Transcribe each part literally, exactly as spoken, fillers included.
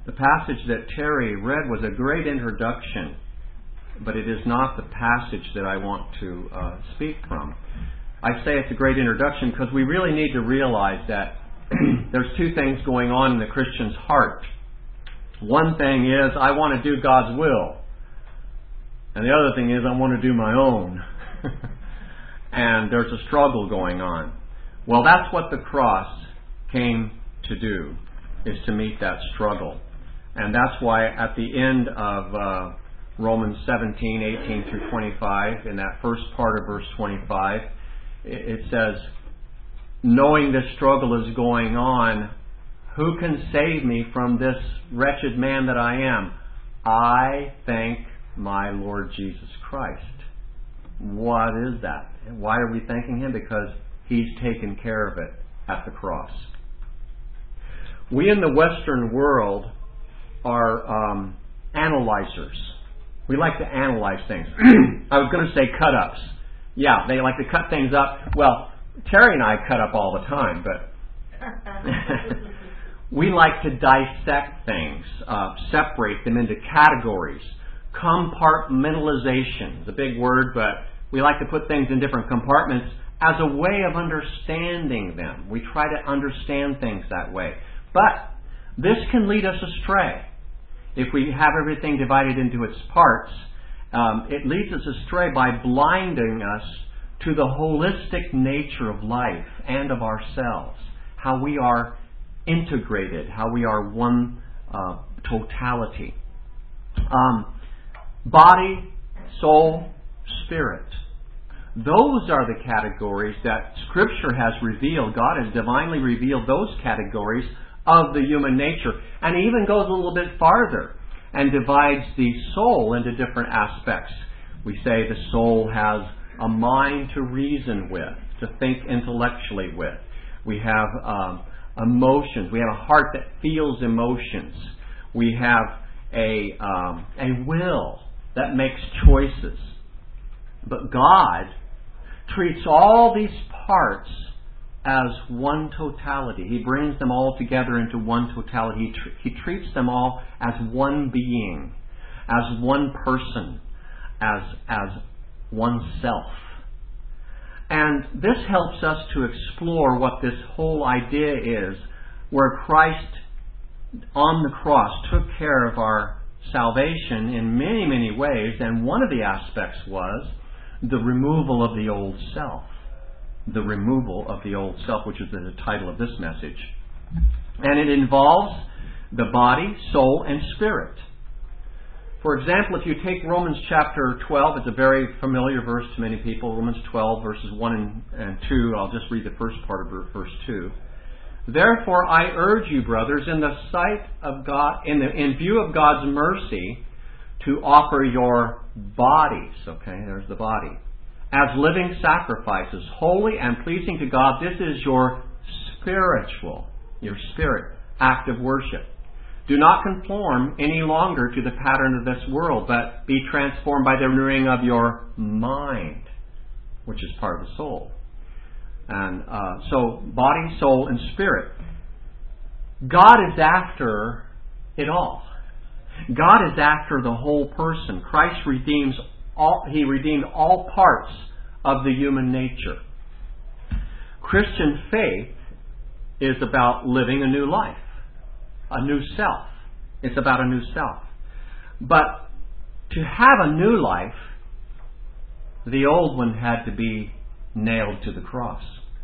The passage that Terry read was a great introduction, but it is not the passage that I want to uh, speak from. I say it's a great introduction because we really need to realize that there's two things going on in the Christian's heart. One thing is, I want to do God's will. And the other thing is, I want to do my own. And there's a struggle going on. Well, that's what the cross came to do, is to meet that struggle. And that's why at the end of uh, Romans seventeen, eighteen through twenty-five, in that first part of verse twenty-five, it says, knowing this struggle is going on, who can save me from this wretched man that I am? I thank my Lord Jesus Christ. What is that? Why are we thanking Him? Because He's taken care of it at the cross. We in the Western world are um, analyzers. We like to analyze things. I was going to say cut-ups. Yeah, they like to cut things up. Well, Terry and I cut up all the time, but we like to dissect things, uh, separate them into categories. Compartmentalization is a big word, but we like to put things in different compartments as a way of understanding them. We try to understand things that way. But this can lead us astray. If we have everything divided into its parts, um, it leads us astray by blinding us to the holistic nature of life and of ourselves, how we are integrated, how we are one uh, totality. Um, body, soul, spirit. Those are the categories that Scripture has revealed. God has divinely revealed those categories of the human nature. And He even goes a little bit farther and divides the soul into different aspects. We say the soul has a mind to reason with, to think intellectually with. We have um, emotions. We have a heart that feels emotions. We have a um, a will that makes choices. But God treats all these parts as one totality. He brings them all together into one totality. He, tr- he treats them all as one being, as one person, as as oneself. And this helps us to explore what this whole idea is, where Christ on the cross took care of our salvation in many, many ways, and one of the aspects was the removal of the old self. The removal of the old self, which is the title of this message. And it involves the body, soul, and spirit. For example, if you take Romans chapter twelve, it's a very familiar verse to many people. Romans twelve, verses one and, and two. I'll just read the first part of verse two. Therefore, I urge you, brothers, in the sight of God, in, the, in view of God's mercy, to offer your bodies, okay, there's the body, as living sacrifices, holy and pleasing to God. This is your spiritual, your spirit, act of worship. Do not conform any longer to the pattern of this world, but be transformed by the renewing of your mind, which is part of the soul. And uh, so, body, soul, and spirit. God is after it all. God is after the whole person. Christ redeems all, He redeemed all parts of the human nature. Christian faith is about living a new life, a new self. It's about a new self. But to have a new life, the old one had to be nailed to the cross.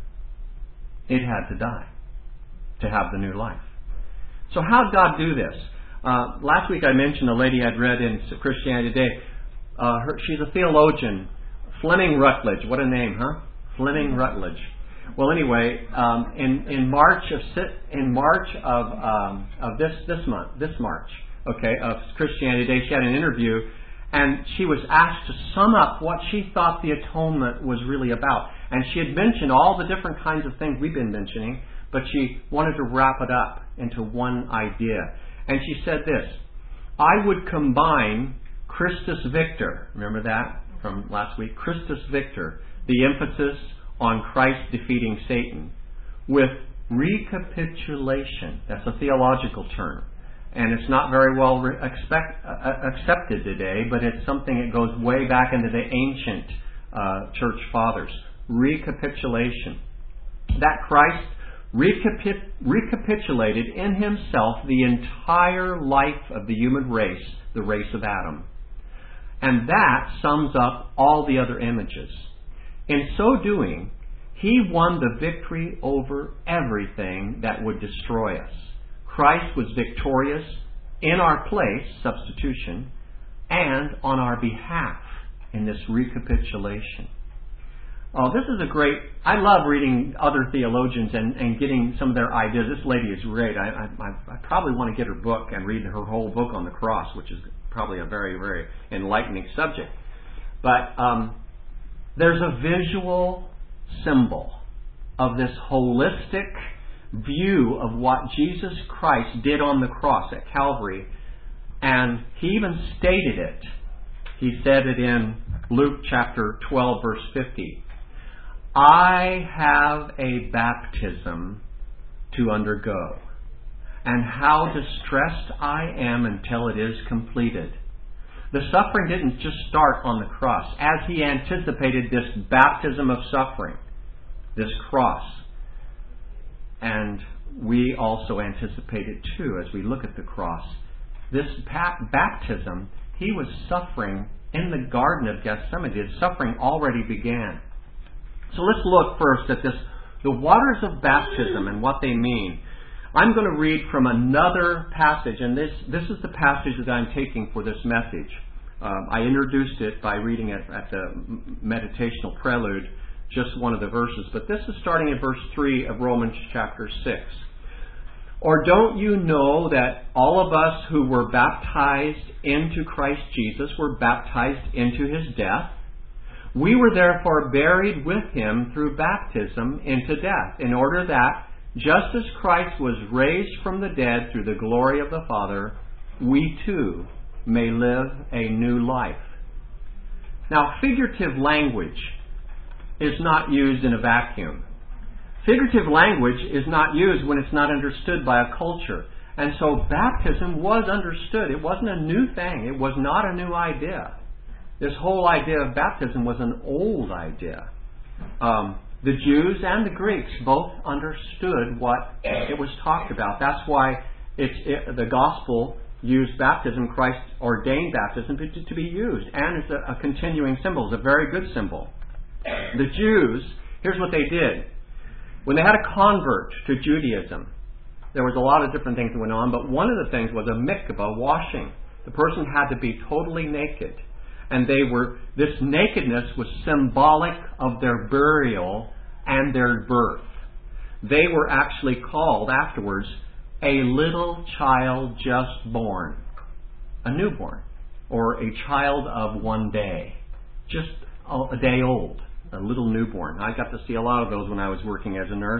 It had to die to have the new life. So how did God do this? Uh, last week I mentioned a lady I'd read in Christianity Today. Uh, her, she's a theologian, Fleming Rutledge. What a name, huh? Fleming Rutledge. Well, anyway, um, in in March of in March of um, of this this month, this March, okay, of Christianity Today, she had an interview, and she was asked to sum up what she thought the atonement was really about. And she had mentioned all the different kinds of things we've been mentioning, but she wanted to wrap it up into one idea. And she said this: I would combine Christus Victor, remember that from last week? Christus Victor, the emphasis on Christ defeating Satan, with recapitulation, that's a theological term, And it's not very well re- expect, uh, accepted today, but it's something that goes way back into the ancient uh, church fathers. Recapitulation. That Christ recapi- recapitulated in himself the entire life of the human race, the race of Adam. And that sums up all the other images. In so doing, he won the victory over everything that would destroy us. Christ was victorious in our place, substitution, and on our behalf in this recapitulation. Oh, this is a great... I love reading other theologians and, and getting some of their ideas. This lady is great. I, I, I probably want to get her book and read her whole book on the cross, which is probably a very, very enlightening subject. But um, there's a visual symbol of this holistic view of what Jesus Christ did on the cross at Calvary. And he even stated it. He said it in Luke chapter twelve, verse fifty. I have a baptism to undergo, and how distressed I am until it is completed. The suffering didn't just start on the cross. As he anticipated this baptism of suffering, this cross, and we also anticipate it too as we look at the cross. This baptism, he was suffering in the Garden of Gethsemane. His suffering already began. So let's look first at this, the waters of baptism and what they mean. I'm going to read from another passage, and this, this is the passage that I'm taking for this message. Um, I introduced it by reading it at the meditational prelude, just one of the verses. But this is starting at verse three of Romans chapter six. Or don't you know that all of us who were baptized into Christ Jesus were baptized into his death? We were therefore buried with him through baptism into death, in order that, just as Christ was raised from the dead through the glory of the Father, we too may live a new life. Now, figurative language is not used in a vacuum. Figurative language is not used when it's not understood by a culture. And so baptism was understood. It wasn't a new thing. It was not a new idea. This whole idea of baptism was an old idea. Um, the Jews and the Greeks both understood what it was talked about. That's why it's, it, the gospel used baptism, Christ ordained baptism to, to be used. And it's a, a continuing symbol. It's a very good symbol. The Jews, here's what they did. When they had a convert to Judaism, there was a lot of different things that went on, but one of the things was a mikvah, washing. The person had to be totally naked. And they were, this nakedness was symbolic of their burial and their birth. They were actually called afterwards a little child just born, a newborn, or a child of one day, just a day old, a little newborn. I got to see a lot of those when I was working as a nurse.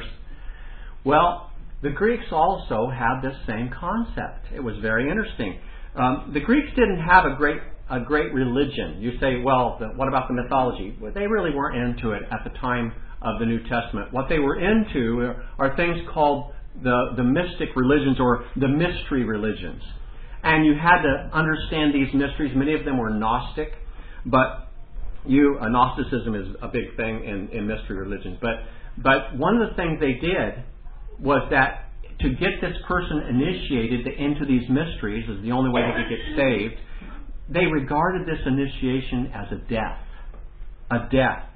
Well, the Greeks also had this same concept. It was very interesting. Um, the Greeks didn't have a great a great religion. You say, well, the, what about the mythology? Well, they really weren't into it at the time of the New Testament. What they were into are, are things called the, the mystic religions or the mystery religions. And you had to understand these mysteries. Many of them were Gnostic, but you, uh, Gnosticism is a big thing in, in mystery religions. But, but one of the things they did was that to get this person initiated into these mysteries is the only way they could get saved. They regarded this initiation as a death, a death,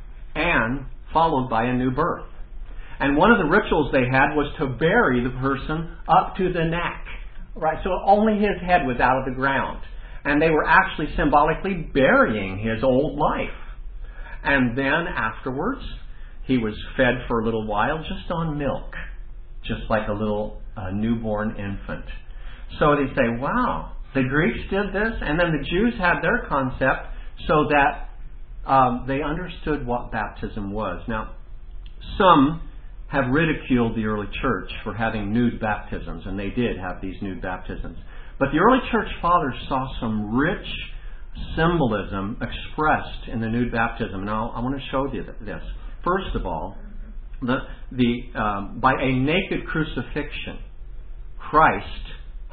and followed by a new birth. And one of the rituals they had was to bury the person up to the neck, right? So only his head was out of the ground. And they were actually symbolically burying his old life. And then afterwards, he was fed for a little while just on milk, just like a little uh, newborn infant. So they say, wow, the Greeks did this, and then the Jews had their concept so that um, they understood what baptism was. Now, some have ridiculed the early church for having nude baptisms, and they did have these nude baptisms. But the early church fathers saw some rich symbolism expressed in the nude baptism, and I'll, I want to show you this. First of all, the, the um, by a naked crucifixion, Christ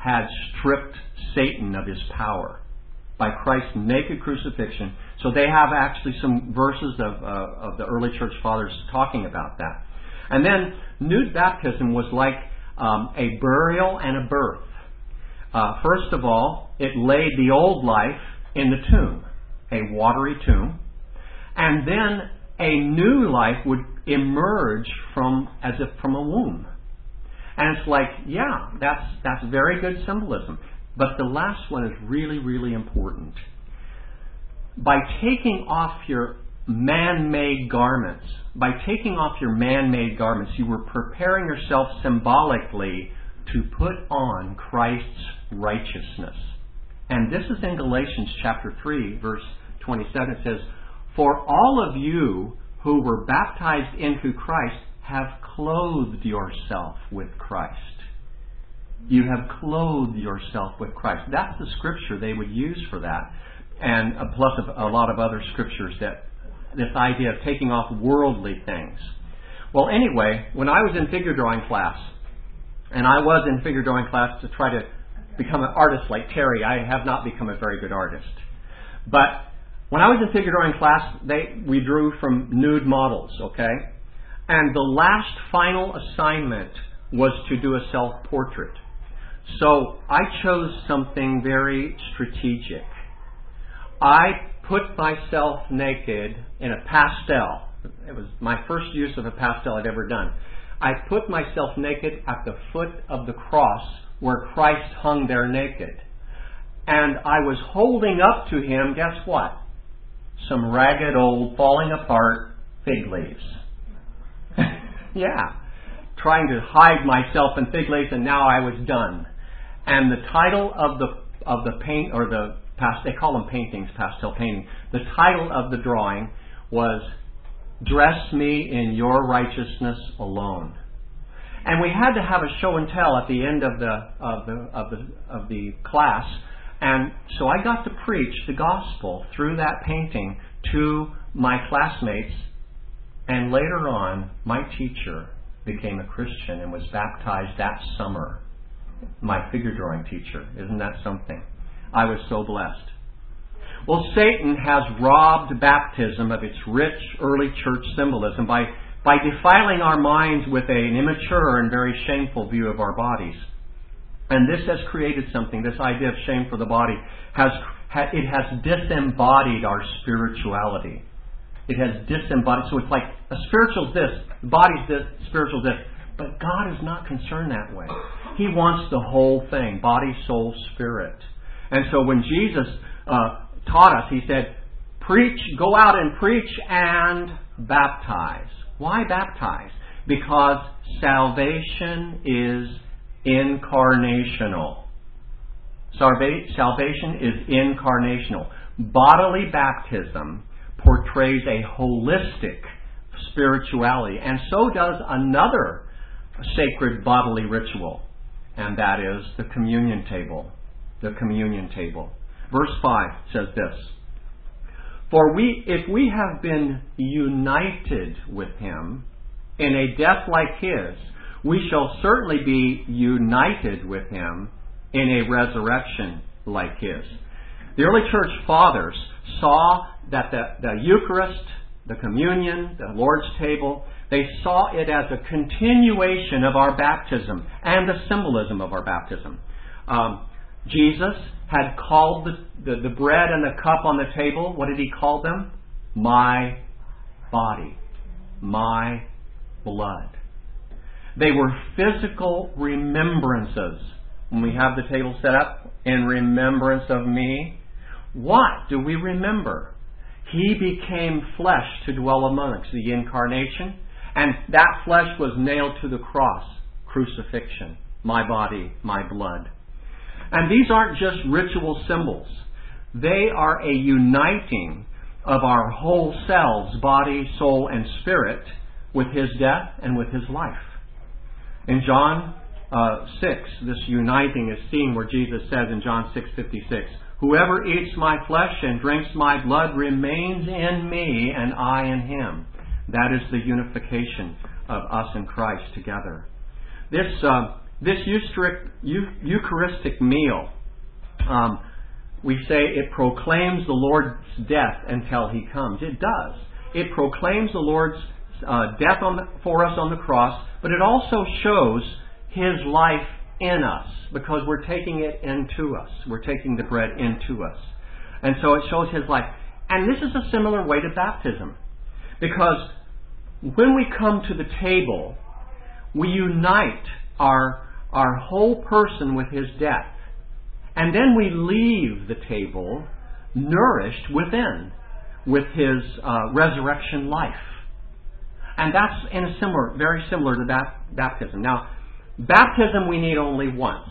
had stripped Satan of his power by Christ's naked crucifixion. So they have actually some verses of, uh, of the early church fathers talking about that. And then nude baptism was like um, a burial and a birth. Uh, first of all, it laid the old life in the tomb, a watery tomb. And then a new life would emerge from as if from a womb. And it's like, yeah, that's that's very good symbolism. But the last one is really, really important. By taking off your man-made garments, by taking off your man-made garments, you were preparing yourself symbolically to put on Christ's righteousness. And this is in Galatians chapter three, verse twenty-seven. It says, "For all of you who were baptized into Christ have clothed yourself with Christ." You have clothed yourself with Christ. That's the scripture they would use for that. And uh, plus a lot of other scriptures that this idea of taking off worldly things. Well, anyway, when I was in figure drawing class, and I was in figure drawing class to try to become an artist like Terry, I have not become a very good artist. But when I was in figure drawing class, they we drew from nude models, okay? And the last final assignment was to do a self-portrait. So I chose something very strategic. I put myself naked in a pastel. It was my first use of a pastel I'd ever done. I put myself naked at the foot of the cross where Christ hung there naked. And I was holding up to him, guess what? Some ragged old, falling apart fig leaves. Yeah. Trying to hide myself in fig leaves, and now I was done. And the title of the of the paint, or the past, they call them paintings, pastel painting. The title of the drawing was "Dress Me in Your Righteousness Alone." And we had to have a show and tell at the end of the of the of the of the class, and so I got to preach the gospel through that painting to my classmates. And later on, my teacher became a Christian and was baptized that summer. My figure drawing teacher. Isn't that something? I was so blessed. Well, Satan has robbed baptism of its rich early church symbolism by, by defiling our minds with an immature and very shameful view of our bodies. And this has created something, this idea of shame for the body, has it has disembodied our spirituality. It has disembodied. So it's like a spiritual's this, the body's this, spiritual's this. But God is not concerned that way. He wants the whole thing, body, soul, spirit. And so when Jesus uh, taught us, He said, preach, go out and preach and baptize. Why baptize? Because salvation is incarnational. Salvation is incarnational. Bodily baptism portrays a holistic spirituality, and so does another sacred bodily ritual, and that is the communion table. The communion table. Verse five says this: For we, if we have been united with Him in a death like His, we shall certainly be united with Him in a resurrection like His. The early church fathers saw that the, the Eucharist, the communion, the Lord's table, they saw it as a continuation of our baptism and the symbolism of our baptism. Um, Jesus had called the, the, the bread and the cup on the table, what did He call them? My body. My blood. They were physical remembrances. When we have the table set up, in remembrance of me, what do we remember? He became flesh to dwell among us, the incarnation, and that flesh was nailed to the cross, crucifixion, my body, my blood. And these aren't just ritual symbols. They are a uniting of our whole selves, body, soul, and spirit, with His death and with His life. In John uh, six, this uniting is seen where Jesus says in John six fifty-six, Whoever eats my flesh and drinks my blood remains in me and I in him. That is the unification of us and Christ together. This uh, this Eucharistic meal, um, we say it proclaims the Lord's death until He comes. It does. It proclaims the Lord's uh, death on the, for us on the cross, but it also shows His life in us, because we're taking it into us. We're taking the bread into us. And so it shows His life. And this is a similar way to baptism, because when we come to the table, we unite our, our whole person with His death. And then we leave the table nourished within with His uh, resurrection life. And that's in a similar, very similar to that baptism. Now, baptism we need only once.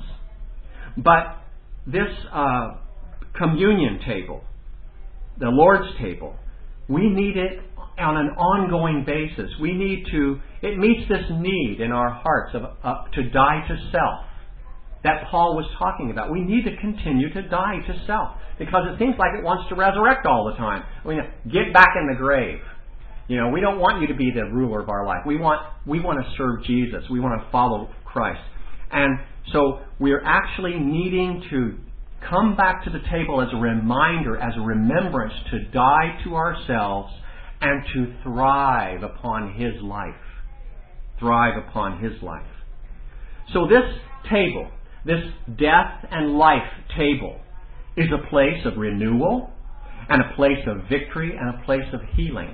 But this uh, communion table, the Lord's table, we need it on an ongoing basis. We need to, it meets this need in our hearts of uh, to die to self that Paul was talking about. We need to continue to die to self, because it seems like it wants to resurrect all the time. We get back in the grave. You know, we don't want you to be the ruler of our life. We want we want to serve Jesus. We want to follow Christ. And so we're actually needing to come back to the table as a reminder, as a remembrance, to die to ourselves and to thrive upon His life. Thrive upon His life. So this table, this death and life table, is a place of renewal and a place of victory and a place of healing.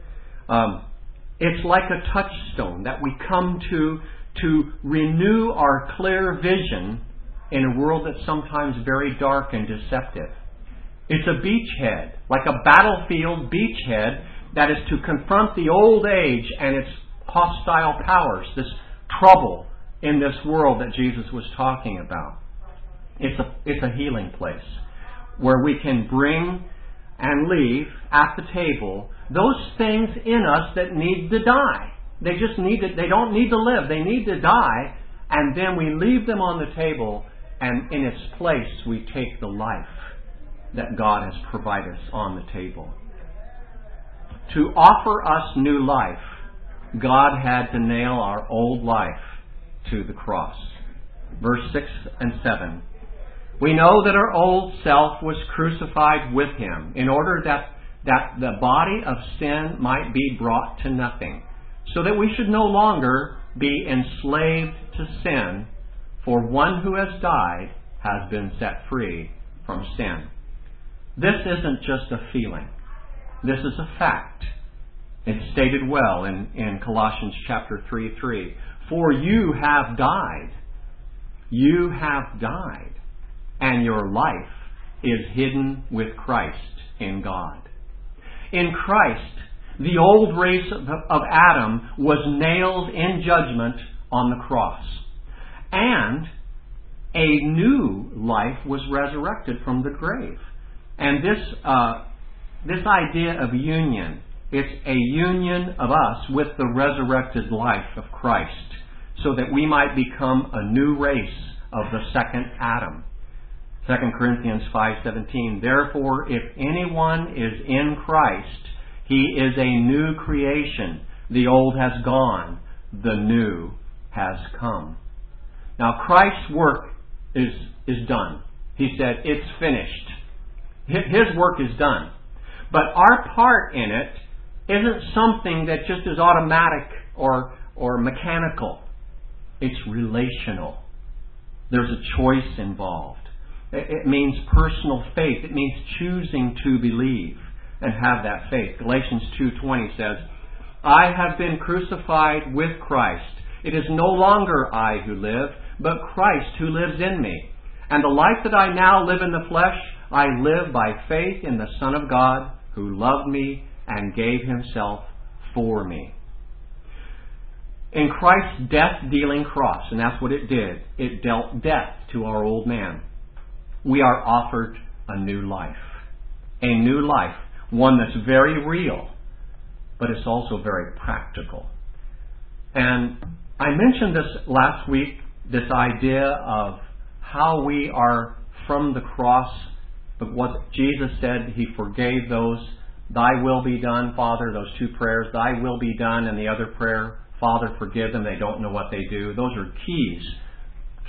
Um, it's like a touchstone that we come to to renew our clear vision in a world that's sometimes very dark and deceptive. It's a beachhead, like a battlefield beachhead, that is to confront the old age and its hostile powers, this trouble in this world that Jesus was talking about. It's a, it's a healing place where we can bring and leave at the table those things in us that need to die. They just need to, they don't need to live. They need to die. And then we leave them on the table, and in its place we take the life that God has provided us on the table. To offer us new life, God had to nail our old life to the cross. Verse six and seven. We know that our old self was crucified with Him in order that, that the body of sin might be brought to nothing, so that we should no longer be enslaved to sin, for one who has died has been set free from sin. This isn't just a feeling. This is a fact. It's stated well in, in Colossians chapter three three. For you have died. You have died. And your life is hidden with Christ in God. In Christ, the old race of, of Adam was nailed in judgment on the cross. And a new life was resurrected from the grave. And this uh, this idea of union, it's a union of us with the resurrected life of Christ, so that we might become a new race of the second Adam. Second Corinthians five seventeen. Therefore, if anyone is in Christ, he is a new creation. The old has gone, the new has come. Now, Christ's work is, is done. He said, it's finished. His work is done. But our part in it isn't something that just is automatic or, or mechanical. It's relational. There's a choice involved. It means personal faith. It means choosing to believe and have that faith. Galatians two twenty says, I have been crucified with Christ. It is no longer I who live, but Christ who lives in me. And the life that I now live in the flesh, I live by faith in the Son of God, who loved me and gave Himself for me. In Christ's death-dealing cross, and that's what it did, it dealt death to our old man. We are offered a new life. A new life. One that's very real, but it's also very practical. And I mentioned this last week, this idea of how we are from the cross, but what Jesus said, He forgave those, Thy will be done, Father, those two prayers, Thy will be done, and the other prayer, Father, forgive them, they don't know what they do. Those are keys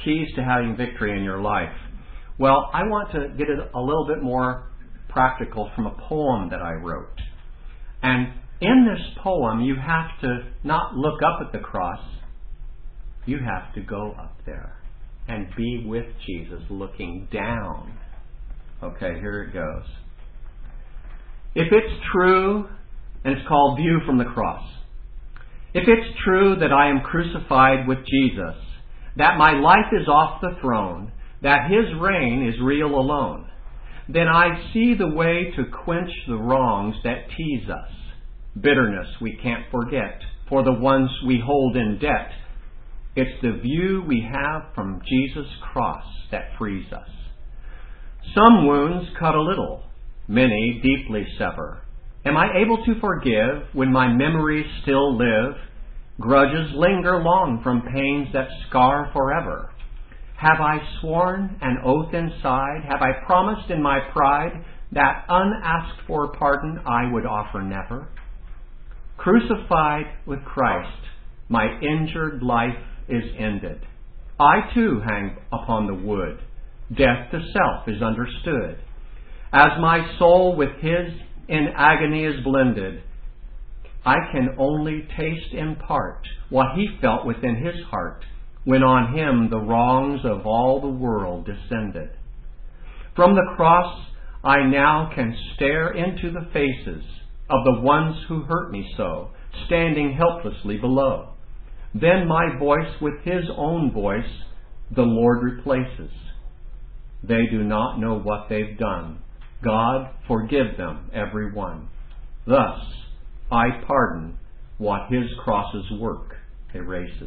keys to having victory in your life. Well, I want to get it a little bit more practical from a poem that I wrote. And in this poem, you have to not look up at the cross. You have to go up there and be with Jesus looking down. Okay, here it goes. If it's true, and it's called View from the Cross. If it's true that I am crucified with Jesus, that my life is off the throne, that His reign is real alone, then I see the way to quench the wrongs that tease us. Bitterness we can't forget for the ones we hold in debt. It's the view we have from Jesus' cross that frees us. Some wounds cut a little, many deeply sever. Am I able to forgive when my memories still live? Grudges linger long from pains that scar forever. Have I sworn an oath inside? Have I promised in my pride that unasked for pardon I would offer never? Crucified with Christ, my injured life is ended. I too hang upon the wood. Death to self is understood. As my soul with His in agony is blended, I can only taste in part what He felt within His heart when on Him the wrongs of all the world descended. From the cross I now can stare into the faces of the ones who hurt me so, standing helplessly below. Then my voice with His own voice the Lord replaces. They do not know what they've done. God, forgive them, every one. Thus, I pardon what His cross's work erases.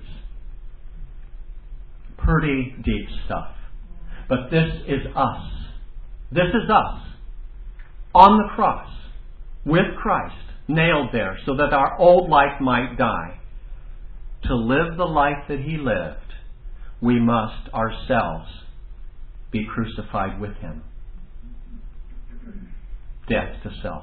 Pretty deep stuff. But this is us. This is us. On the cross, with Christ, nailed there so that our old life might die. To live the life that He lived, we must ourselves be crucified with Him. Death to self.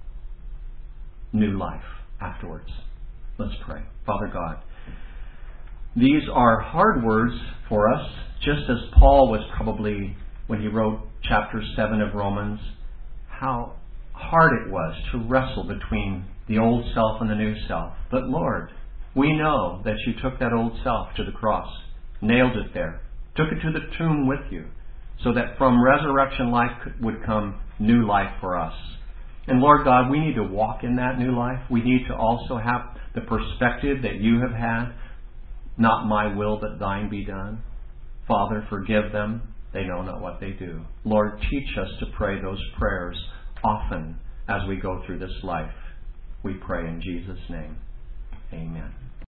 New life afterwards. Let's pray. Father God, these are hard words for us, just as Paul was probably, when he wrote chapter seven of Romans, how hard it was to wrestle between the old self and the new self. But Lord, we know that You took that old self to the cross, nailed it there, took it to the tomb with You, so that from resurrection life would come new life for us. And Lord God, we need to walk in that new life. We need to also have the perspective that You have had. Not my will, but Thine be done. Father, forgive them. They know not what they do. Lord, teach us to pray those prayers often as we go through this life. We pray in Jesus' name. Amen.